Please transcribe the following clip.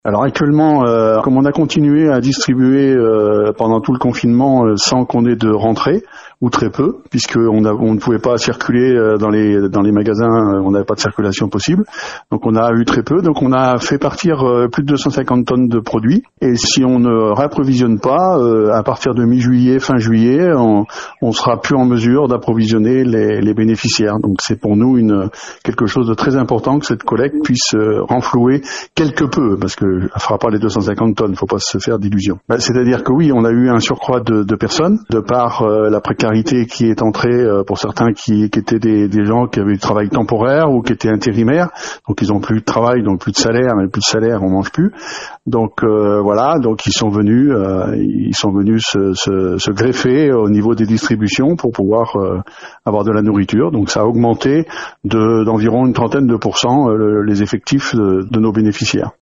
Alors actuellement, comme on a continué à distribuer pendant tout le confinement sans qu'on ait de rentrée, ou très peu, puisqu'on ne pouvait pas circuler dans les magasins, on n'avait pas de circulation possible, donc on a eu très peu, donc on a fait partir plus de 250 tonnes de produits, et si on ne réapprovisionne pas, à partir de mi-juillet, fin juillet, on sera plus en mesure d'approvisionner les bénéficiaires. Donc c'est pour nous quelque chose de très important que cette collecte puisse renflouer quelque peu, parce que elle fera pas les 250 tonnes, faut pas se faire d'illusions. C'est-à-dire que oui, on a eu un surcroît de personnes, de par la précarité qui est entrée pour certains qui étaient des gens qui avaient du travail temporaire ou qui étaient intérimaires, donc ils ont plus de travail, donc plus de salaire, mais plus de salaire, on mange plus. Donc voilà, donc ils sont venus se greffer au niveau des distributions pour pouvoir avoir de la nourriture. Donc ça a augmenté d'environ une trentaine de % les effectifs de nos bénéficiaires.